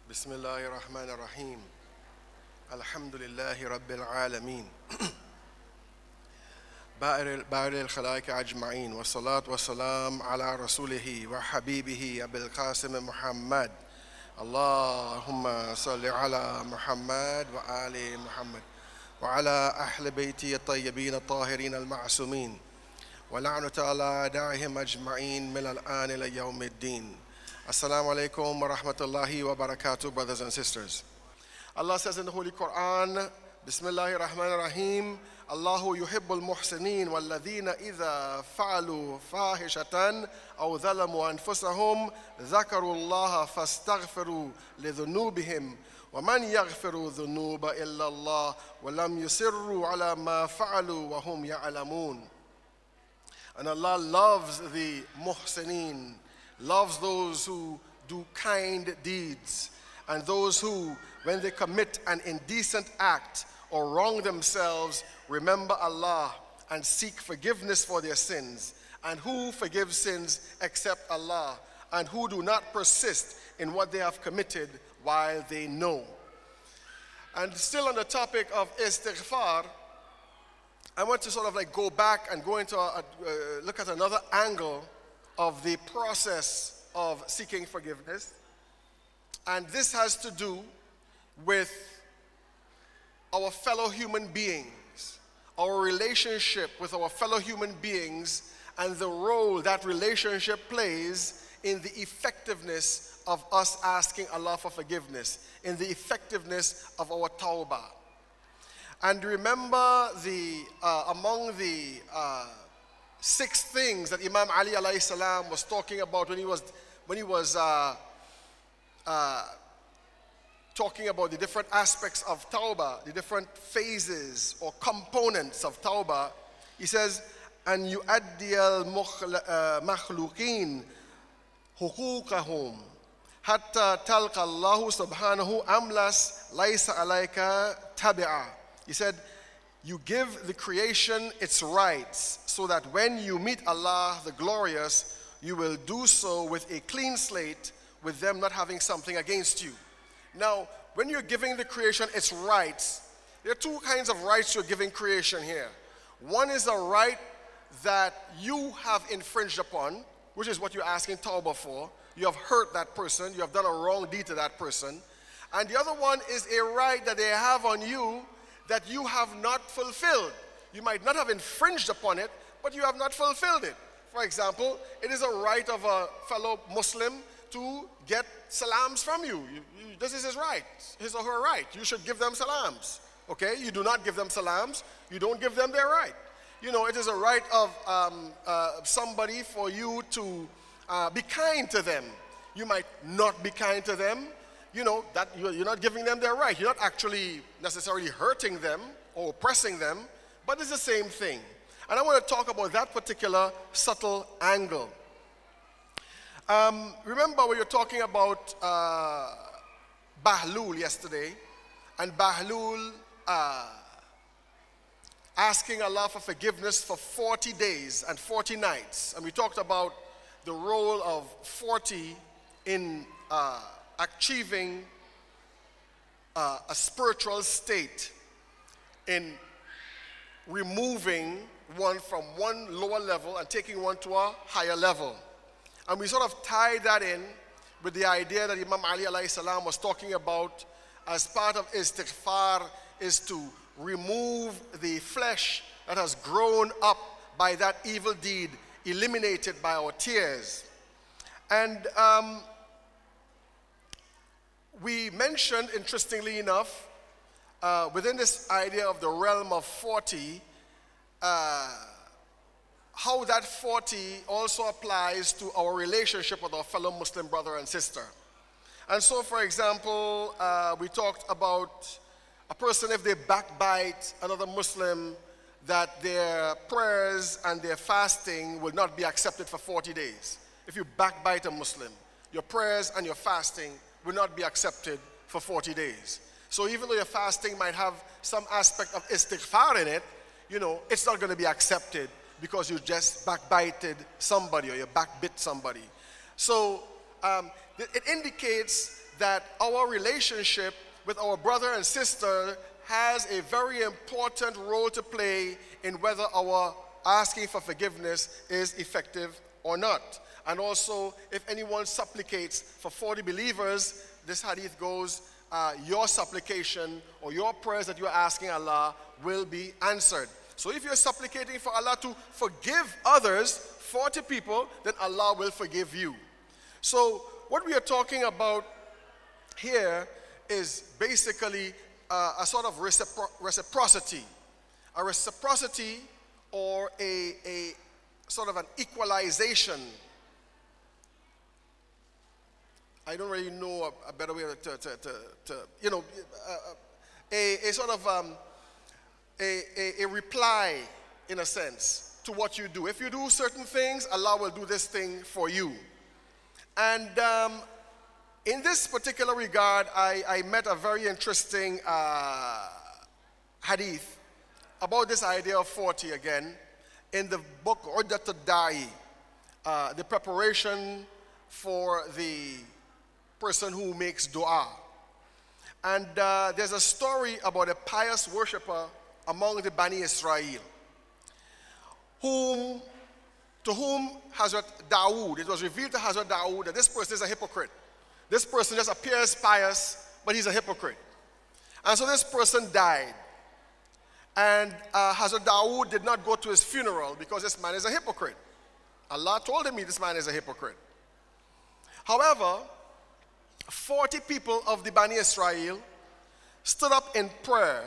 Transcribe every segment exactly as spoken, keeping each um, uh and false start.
بسم الله الرحمن الرحيم الحمد لله رب العالمين بارئ الخلائق أجمعين والصلاة والسلام على رسوله وحبيبه أبي القاسم محمد اللهم صل على محمد وآل محمد وعلى أهل بيته الطيبين الطاهرين المعصومين ولعنة على أعدائهم أجمعين من الآن إلى يوم الدين. Assalamu alaikum wa rahmatullahi wa barakatuh, brothers and sisters. Allah says in the Holy Quran, Bismillahir Rahmanir Rahim, Allahu yuhibbul muhsinin walladhina idha fa'alu fahishatan aw dhalamu anfusahum dhakaru Allah fastaghfiru lidhunubihim wa man yaghfiru dhunuba illa Allah wa lam yusirru ala ma fa'alu wa hum ya'lamun. And Allah loves the muhsinin, loves those who do kind deeds, and those who, when they commit an indecent act or wrong themselves, remember Allah and seek forgiveness for their sins, and who forgive sins except Allah, and who do not persist in what they have committed while they know. And still on the topic of istighfar, I want to sort of like go back and go into a, uh, look at another angle of the process of seeking forgiveness. And this has to do with our fellow human beings, our relationship with our fellow human beings, and the role that relationship plays in the effectiveness of us asking Allah for forgiveness, in the effectiveness of our tawbah. And remember the uh, among the uh, six things that Imam Ali alayhi salam was talking about when he was when he was uh, uh, talking about the different aspects of tawbah, the different phases or components of tawbah. He says, "An yu'addi al-makhluqin huquqahum hatta talqa Allah subhanahu amlas laysa alayka tabi'a." He said, you give the creation its rights so that when you meet Allah the glorious, you will do so with a clean slate, with them not having something against you. Now, when you're giving the creation its rights, there are two kinds of rights you're giving creation here. One is a right that you have infringed upon, which is what you're asking tawbah for. You have hurt that person, you have done a wrong deed to that person. And the other one is a right that they have on you that you have not fulfilled. You might not have infringed upon it, but you have not fulfilled it. For example, it is a right of a fellow Muslim to get salams from you. You, you. This is his right, his or her right. You should give them salams. Okay? You do not give them salams. You don't give them their right. You know, it is a right of um, uh, somebody for you to uh, be kind to them. You might not be kind to them. You know, that you're not giving them their right. You're not actually necessarily hurting them or oppressing them, but it's the same thing. And I want to talk about that particular subtle angle. Um, remember we were talking about uh, Bahlul yesterday, and Bahlul uh, asking Allah for forgiveness for forty days and forty nights. And we talked about the role of forty in uh, achieving uh, a spiritual state, in removing one from one lower level and taking one to a higher level. And we sort of tied that in with the idea that Imam Ali alayhi salam was talking about as part of istighfar is to remove the flesh that has grown up by that evil deed, eliminated by our tears. And um, we mentioned, interestingly enough, uh, within this idea of the realm of forty, uh, how that forty also applies to our relationship with our fellow Muslim brother and sister. And so, for example, uh, we talked about a person, if they backbite another Muslim, that their prayers and their fasting will not be accepted for forty days. If you backbite a Muslim, your prayers and your fasting will not be accepted for forty days. So even though your fasting might have some aspect of istighfar in it, you know, it's not going to be accepted because you just backbited somebody or you backbit somebody. So um, it indicates that our relationship with our brother and sister has a very important role to play in whether our asking for forgiveness is effective or not. And also, if anyone supplicates for forty believers, this hadith goes, uh, your supplication or your prayers that you are asking Allah will be answered. So if you're supplicating for Allah to forgive others, forty people, then Allah will forgive you. So what we are talking about here is basically uh, a sort of recipro- reciprocity. A reciprocity or a, a sort of an equalization. I don't really know a, a better way to, to, to, to you know, uh, a, a sort of um, a, a, a reply, in a sense, to what you do. If you do certain things, Allah will do this thing for you. And um, in this particular regard, I, I met a very interesting uh, hadith about this idea of forty again in the book Uddat al-Da'i, uh, the preparation for the person who makes dua. And uh, there's a story about a pious worshipper among the Bani Israel, whom, to whom Hazrat Dawood, it was revealed to Hazrat Dawood that this person is a hypocrite. This person just appears pious, but he's a hypocrite. And so this person died. And uh, Hazrat Dawood did not go to his funeral because this man is a hypocrite. Allah told him this man is a hypocrite. However, forty people of the Bani Israel stood up in prayer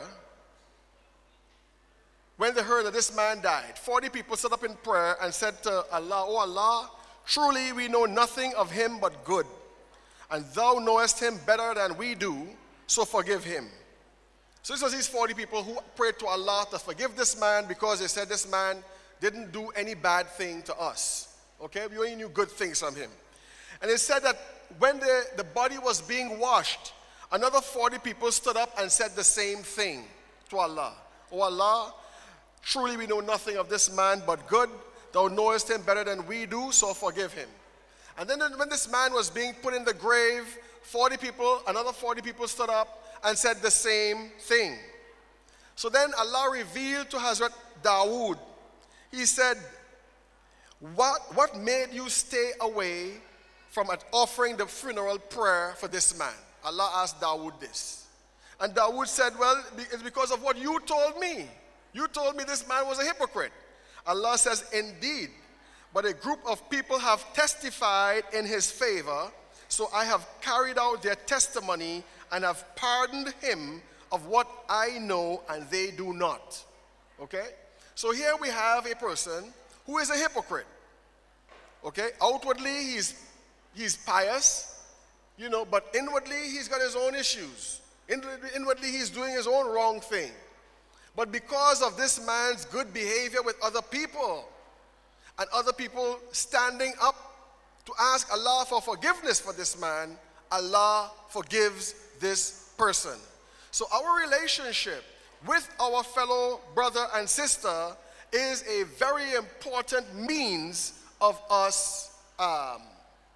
when they heard that this man died. forty people stood up in prayer and said to Allah, "Oh Allah, truly we know nothing of him but good, and thou knowest him better than we do, so forgive him." So this was these forty people who prayed to Allah to forgive this man because they said this man didn't do any bad thing to us. Okay, we only knew good things from him. And they said that when the, the body was being washed, another forty people stood up and said the same thing to Allah. "Oh Allah, truly we know nothing of this man but good. Thou knowest him better than we do, so forgive him." And then when this man was being put in the grave, forty people, another forty people stood up and said the same thing. So then Allah revealed to Hazrat Dawood, he said, what, what made you stay away from offering the funeral prayer for this man? Allah asked Dawood this. And Dawood said, well, it's because of what you told me. You told me this man was a hypocrite. Allah says, indeed, but a group of people have testified in his favor, so I have carried out their testimony and have pardoned him of what I know and they do not. Okay? So here we have a person who is a hypocrite. Okay? Outwardly, he's, he's pious, you know, but inwardly, he's got his own issues. Inwardly, inwardly, he's doing his own wrong thing. But because of this man's good behavior with other people, and other people standing up to ask Allah for forgiveness for this man, Allah forgives this person. So our relationship with our fellow brother and sister is a very important means of us um,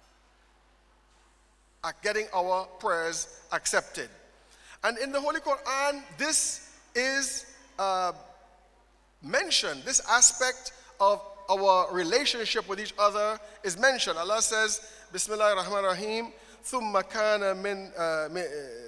getting our prayers accepted. And in the Holy Quran, this is uh, mentioned, this aspect of our relationship with each other is mentioned. Allah says, Bismillah ar-Rahman ar-Rahim, ثُمَّ كَانَ مِنْ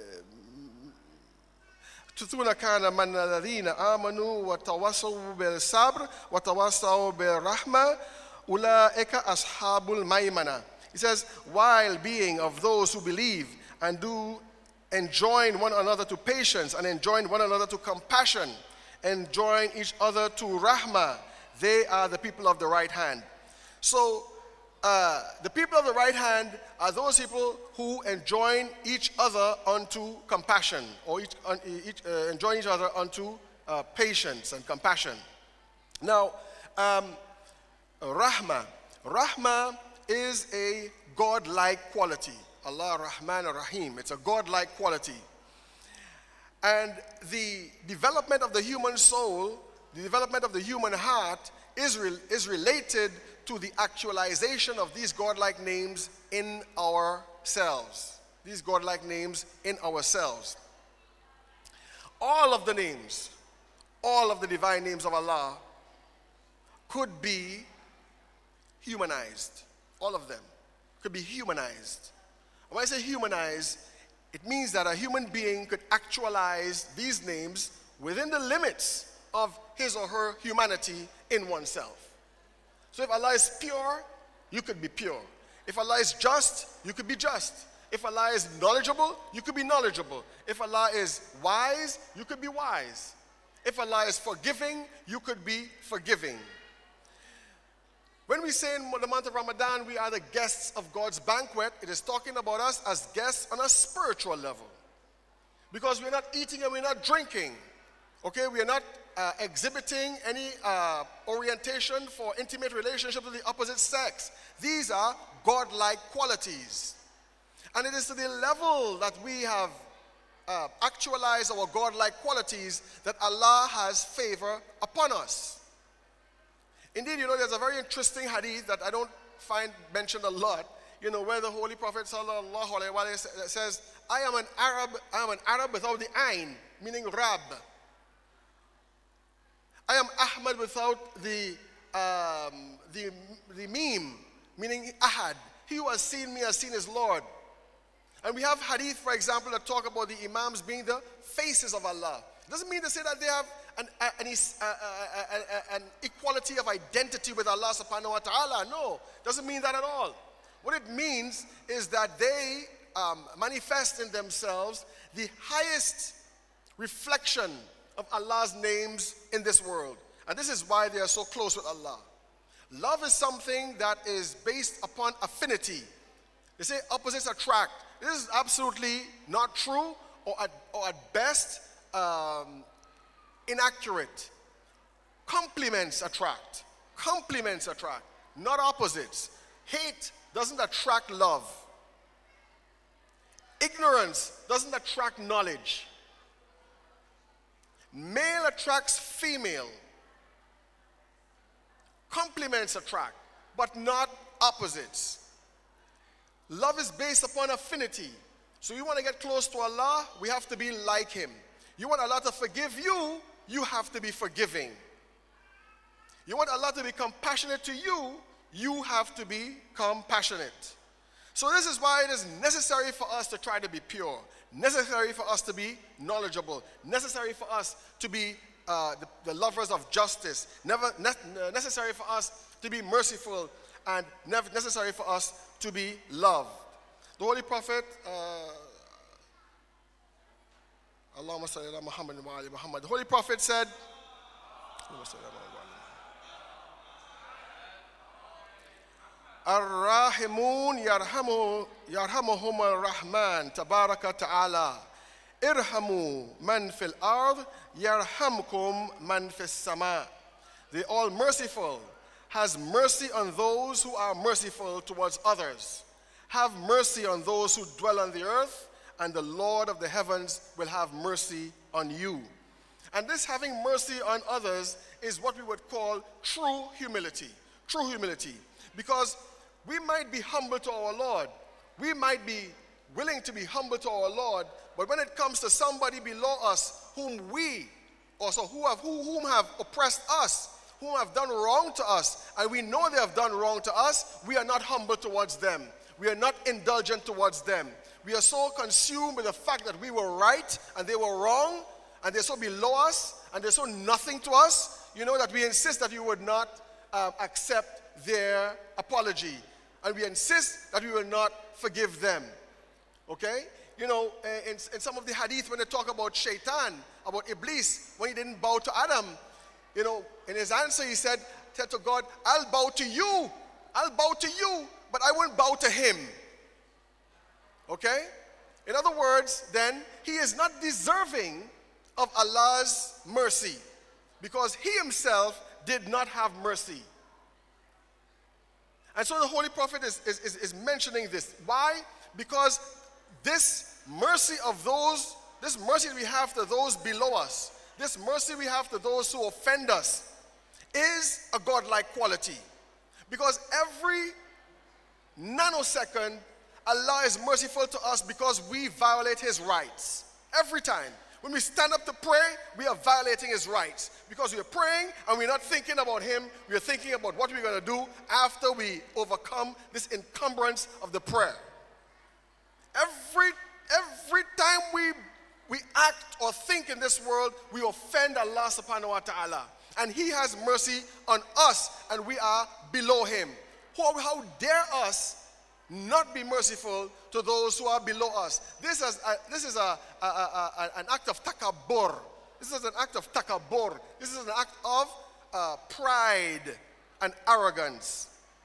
ثُمَّ كَانَ مَنَ الَّذِينَ آمَنُوا وَتَوَصَّوْا بِالصَّبْرِ وَتَوَصَّوْا بِالرَّحْمَةِ أُولَٰئِكَ أَصْحَابُ الْمَيْمَنَةِ. He says, while being of those who believe and do enjoin one another to patience and enjoin one another to compassion, enjoin each other to rahmah, they are the people of the right hand. So, uh, the people of the right hand are those people who enjoin each other unto compassion, or each, uh, each, uh, enjoin each other unto uh, patience and compassion. Now, um, rahmah. Rahmah is a God-like quality. Allah Rahman Ar-Rahim. It's a God-like quality. And the development of the human soul, the development of the human heart is, re- is related to the actualization of these godlike names in ourselves. these godlike names in ourselves. All of the names, all of the divine names of Allah could be humanized. All of them could be humanized. When I say humanized, it means that a human being could actualize these names within the limits of his or her humanity in oneself. So if Allah is pure, you could be pure. If Allah is just, you could be just. If Allah is knowledgeable, you could be knowledgeable. If Allah is wise, you could be wise. If Allah is forgiving, you could be forgiving. When we say in the month of Ramadan, we are the guests of God's banquet, it is talking about us as guests on a spiritual level. Because we're not eating and we're not drinking. Okay, we are not uh, exhibiting any uh, orientation for intimate relationship with the opposite sex. These are godlike qualities. And it is to the level that we have uh, actualized our godlike qualities that Allah has favor upon us. Indeed, you know, there's a very interesting hadith that I don't find mentioned a lot, you know, where the Holy Prophet sallallahu alaihi wasallam says, I am an Arab, I am an Arab without the ayn, meaning Rab. I am Ahmad without the, um, the, the meme, meaning Ahad. He who has seen me has seen his Lord. And we have hadith, for example, that talk about the imams being the faces of Allah. It doesn't mean to say that they have an, an, an, an equality of identity with Allah subhanahu wa ta'ala. No, doesn't mean that at all. What it means is that they um, manifest in themselves the highest reflection of Allah's names in this world. And this is why they are so close with Allah. Love is something that is based upon affinity. They say opposites attract. This is absolutely not true, or at, or at best, um, inaccurate. Complements attract. Complements attract, not opposites. Hate doesn't attract love. Ignorance doesn't attract knowledge. Male attracts female. Complements attract, but not opposites. Love is based upon affinity. So you want to get close to Allah, we have to be like Him. You want Allah to forgive you, you have to be forgiving. You want Allah to be compassionate to you, you have to be compassionate. So this is why it is necessary for us to try to be pure, necessary for us to be knowledgeable, necessary for us to be uh, the, the lovers of justice, never ne- necessary for us to be merciful, and never necessary for us to be loved. The Holy Prophet, uh, Allahumma salli ala Muhammad wa ali Muhammad. The Holy Prophet said, Ar-Rahimun yarhamu yarhamuhum ar-Rahman tabaraka ta'ala. Irhamu man fil ard yarhamkum man fis sama. The all merciful has mercy on those who are merciful towards others. Have mercy on those who dwell on the earth, and the Lord of the heavens will have mercy on you. And this having mercy on others is what we would call true humility. True humility. Because we might be humble to our Lord. We might be willing to be humble to our Lord, but when it comes to somebody below us whom we, or so who have, who, whom have oppressed us, who have done wrong to us, and we know they have done wrong to us, we are not humble towards them. We are not indulgent towards them. We are so consumed with the fact that we were right and they were wrong, and they're so below us, and they're so nothing to us, you know, that we insist that we would not uh, accept their apology. And we insist that we will not forgive them. Okay? You know, in, in some of the hadith when they talk about Shaitan, about Iblis, when he didn't bow to Adam, you know, in his answer he said, said to God, I'll bow to you. I'll bow to you, but I won't bow to him. Okay? In other words, then, he is not deserving of Allah's mercy because he himself did not have mercy. And so the Holy Prophet is, is, is, is mentioning this. Why? Because this mercy of those, this mercy we have to those below us, this mercy we have to those who offend us, is a godlike quality. Because every nanosecond, Allah is merciful to us because we violate his rights. Every time. When we stand up to pray, we are violating his rights. Because we are praying and we're not thinking about him. We are thinking about what we're going to do after we overcome this encumbrance of the prayer. Every, every time we, we act or think in this world, we offend Allah subhanahu wa ta'ala. And he has mercy on us and we are below him. How, how dare us not be merciful to those who are below us? This is, a, this is a, a, a, a, an act of takabur. This is an act of takabur. This is an act of uh, pride and arrogance.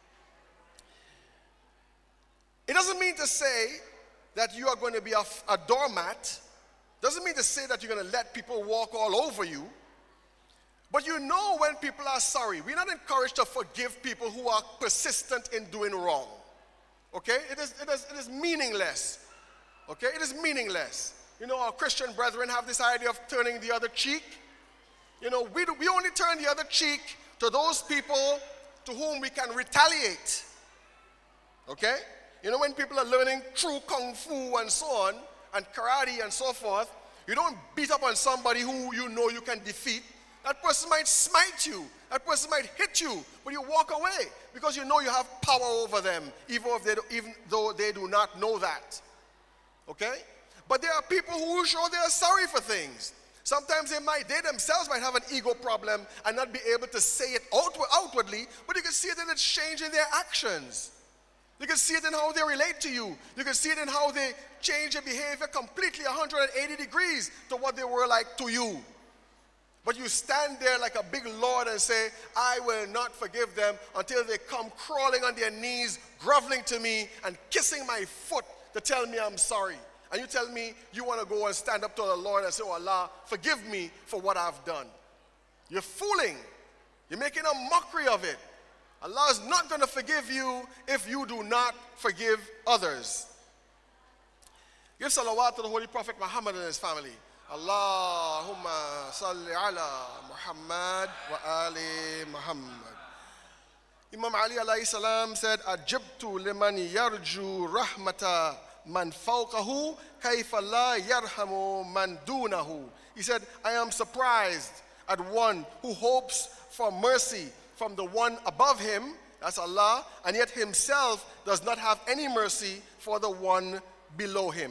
It doesn't mean to say that you are going to be a, a doormat. Doesn't mean to say that you're going to let people walk all over you. But you know when people are sorry. We're not encouraged to forgive people who are persistent in doing wrong. Okay? It is, it is, it is meaningless. Okay? It is meaningless. You know, our Christian brethren have this idea of turning the other cheek. You know, we, do, we only turn the other cheek to those people to whom we can retaliate. Okay? You know, when people are learning true kung fu and so on, and karate and so forth, you don't beat up on somebody who you know you can defeat. That person might smite you. That person might hit you, but you walk away because you know you have power over them, even, if they do, even though they do not know that. Okay? But there are people who show they are sorry for things. Sometimes they might, they themselves might have an ego problem and not be able to say it outward, outwardly, but you can see it in its change in their actions. You can see it in how they relate to you. You can see it in how they change their behavior completely one hundred eighty degrees to what they were like to you. But you stand there like a big lord and say, I will not forgive them until they come crawling on their knees, groveling to me and kissing my foot to tell me I'm sorry. And you tell me you want to go and stand up to the Lord and say, oh Allah, forgive me for what I've done. You're fooling. You're making a mockery of it. Allah is not going to forgive you if you do not forgive others. Give salawat to the Holy Prophet Muhammad and his family. Allahumma salli ala Muhammad wa ali Muhammad. Imam Ali alayhi salam said, Ajibtu liman yarju rahmata man fawqahu kayfa la yarhamu man dunahu. He said, I am surprised at one who hopes for mercy from the one above him, that's Allah, and yet himself does not have any mercy for the one below him.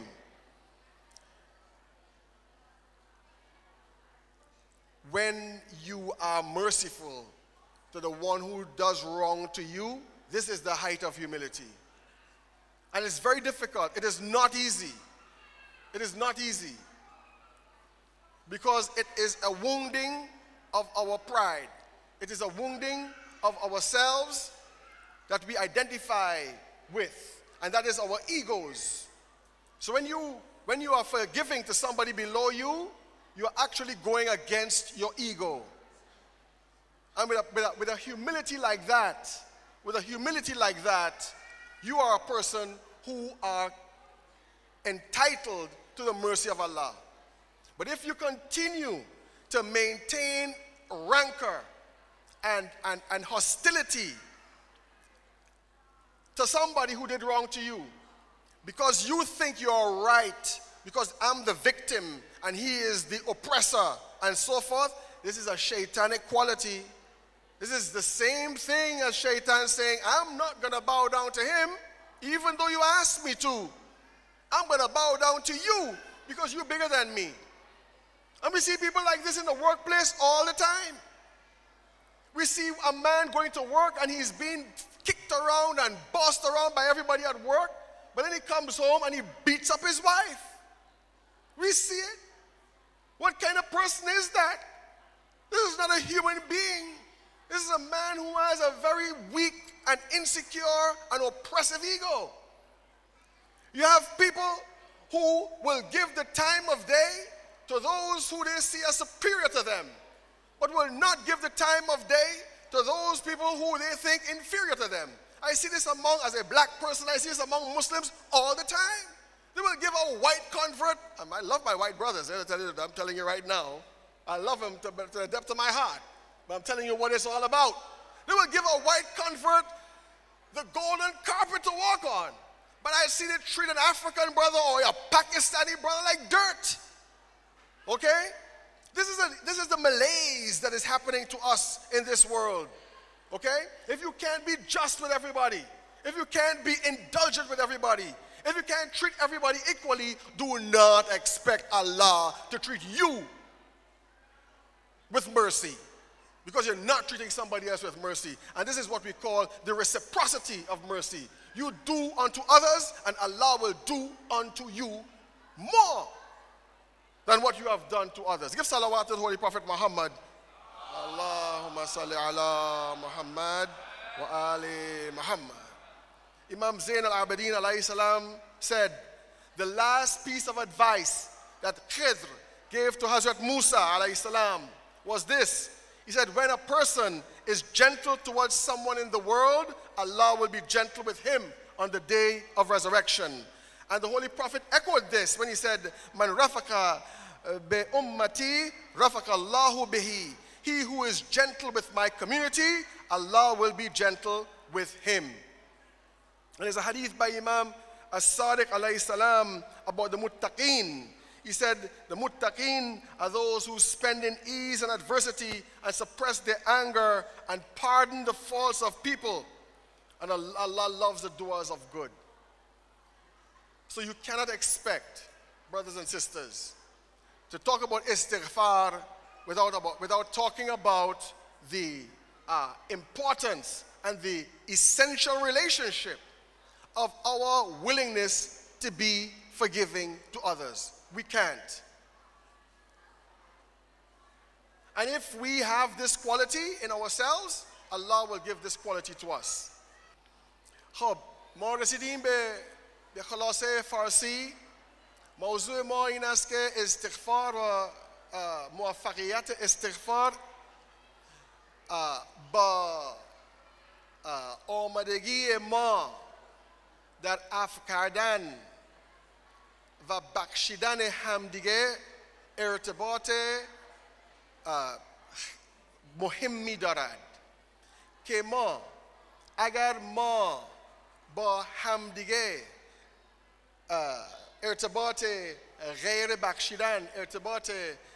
When you are merciful to the one who does wrong to you, this is the height of humility. And it's very difficult. It is not easy. It is not easy. Because it is a wounding of our pride. It is a wounding of ourselves that we identify with. And that is our egos. So when you, when you are forgiving to somebody below you, you are actually going against your ego. And with a, with, a, with a humility like that, with a humility like that, you are a person who are entitled to the mercy of Allah. But if you continue to maintain rancor and, and, and hostility to somebody who did wrong to you, because you think you're right, because I'm the victim and he is the oppressor and so forth, this is a shaitanic quality. This is the same thing as shaitan saying, I'm not going to bow down to him even though you asked me to. I'm going to bow down to you because you're bigger than me. And we see people like this in the workplace all the time. We see a man going to work and he's being kicked around and bossed around by everybody at work, but then he comes home and he beats up his wife. We see it. What kind of person is that? This is not a human being. This is a man who has a very weak and insecure and oppressive ego. You have people who will give the time of day to those who they see as superior to them, but will not give the time of day to those people who they think inferior to them. I see this among, as a black person, I see this among Muslims all the time. They will give a white convert, and I love my white brothers, I'm telling you right now, I love them to, to the depth of my heart, but I'm telling you what it's all about. They will give a white convert the golden carpet to walk on. But I see they treat an African brother or a Pakistani brother like dirt. Okay? This is, a, this is the malaise that is happening to us in this world. Okay? If you can't be just with everybody, if you can't be indulgent with everybody, if you can't treat everybody equally, do not expect Allah to treat you with mercy, because you're not treating somebody else with mercy. And this is what we call the reciprocity of mercy. You do unto others, and Allah will do unto you more than what you have done to others. Give salawat to the Holy Prophet Muhammad. Allahumma salli ala Muhammad wa ali Muhammad. Imam Zain al-Abidin alayhi salam said, the last piece of advice that Khidr gave to Hazrat Musa alayhi salam was this. He said, when a person is gentle towards someone in the world, Allah will be gentle with him on the day of resurrection. And the Holy Prophet echoed this when he said, Man rafaka bi ummati rafaka Allahu bihi. He who is gentle with my community, Allah will be gentle with him. And there's a hadith by Imam As-Sadiq alayhi salam about the muttaqeen. He said, the muttaqeen are those who spend in ease and adversity and suppress their anger and pardon the faults of people. And Allah loves the doers of good. So you cannot expect, brothers and sisters, to talk about istighfar without, about, without talking about the uh, importance and the essential relationship of our willingness to be forgiving to others. We can't. And if we have this quality in ourselves, Allah will give this quality to us. خب ما رسیدیم به به خلاصه فارسی. موضوع ما این است که استغفار و موفقیت استغفار با آمادگی ما در عفو کردن و بخشیدن همدیگه ارتباط مهمی دارد که ما اگر ما با همدیگه ارتباط غیر بخشیدن، ارتباط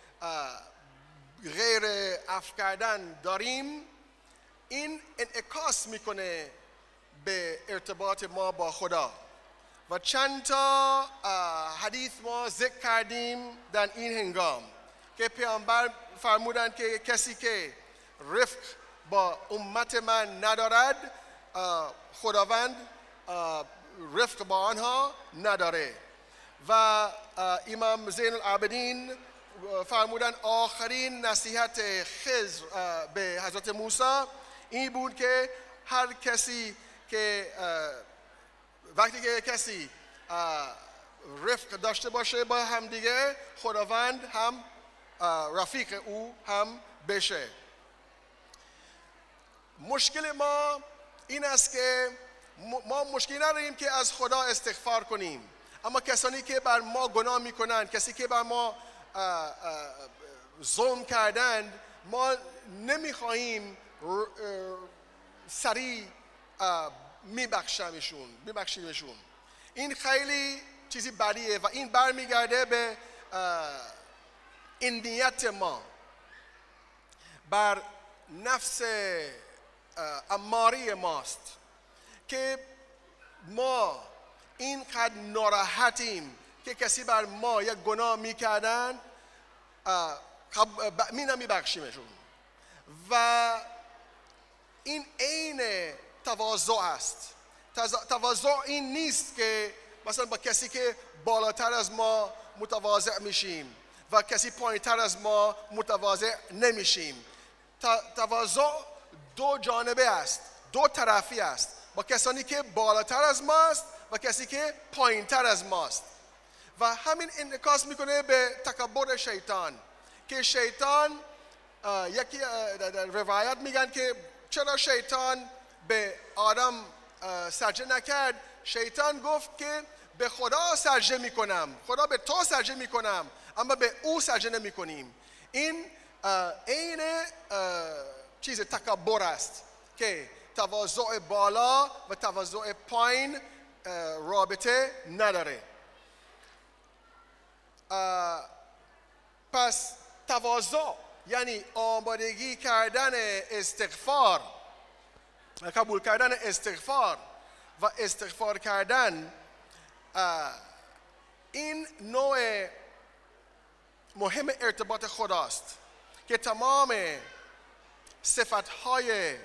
غیر عفو کردن داریم، این انعکاس میکنه به ارتباط ما با خدا. و چند تا حدیث ما ذکر کردیم در این هنگام که پیامبر فرمودند که کسی که رفق با امت من ندارد، خداوند رفق با آنها نداره. و امام زین العابدین فرمودند آخرین نصیحت خضر به حضرت موسی این بود که هر کسی که وقتی که کسی رفق داشته باشه با هم دیگه، خداوند هم رفیق او هم بشه. مشکل ما این است که ما مشکلی نداریم که از خدا استغفار کنیم، اما کسانی که بر ما گناه میکنند، کسی که بر ما ظلم کردند، ما نمیخواهیم سریع میبخشیمشون میبخشیمشون این خیلی چیزی بدیه و این برمیگرده به این نیت ما بر نفس اماری ماست که ما اینقدر ناراحتیم که کسی بر ما یک گناه میکردن می نمیبخشیمشون. و این عین تواضع است. تواضع این نیست که مثلا با کسی که بالاتر از ما متواضع میشیم و کسی پایینتر از ما متواضع نمیشیم. تواضع دو جانبه است، دو طرفی است، با کسانی که بالاتر از ماست و کسی که پایینتر از ماست. و همین انعکاس میکنه به تکبر شیطان که شیطان یکی در روایت میگن که چرا شیطان به آدم سجده نکرد؟ شیطان گفت که به خدا سجده میکنم، خدا به تو سجده میکنم، اما به او سجده نمیکنیم. این عین چیز تکبر است که تواضع بالا و تواضع پایین رابطه نداره. پس تواضع یعنی آمادگی کردن استغفار، قبول کردن استغفار و استغفار کردن. این نوع مهم ارتباط خداست که تمام صفتهای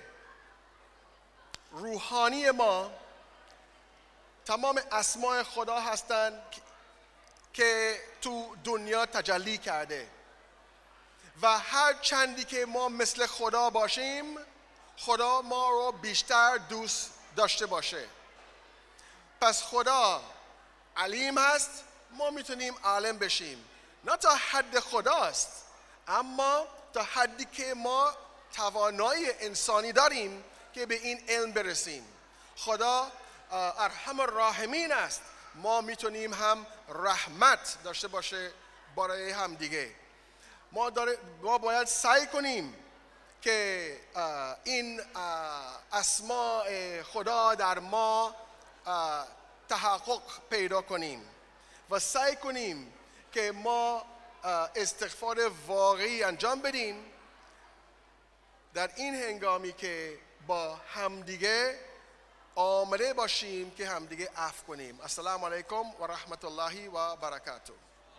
روحانی ما، تمام اسماء خدا هستند که تو دنیا تجلی کرده و هر چندی که ما مثل خدا باشیم خدا ما رو بیشتر دوست داشته باشه. پس خدا علیم هست، ما میتونیم عالم بشیم، نه تا حد خداست اما تا حدی که ما توانایی انسانی داریم که به این علم برسیم. خدا ارحم الراحمین است، ما میتونیم هم رحمت داشته باشه برای هم دیگه. ما, ما باید سعی کنیم که این اسماء خدا در ما تحقق پیدا کنیم و سعی کنیم که ما استغفار واقعی انجام بدیم در این هنگامی که با همدیگه آماده باشیم که همدیگه عفو کنیم. السلام علیکم و رحمت الله و برکاته.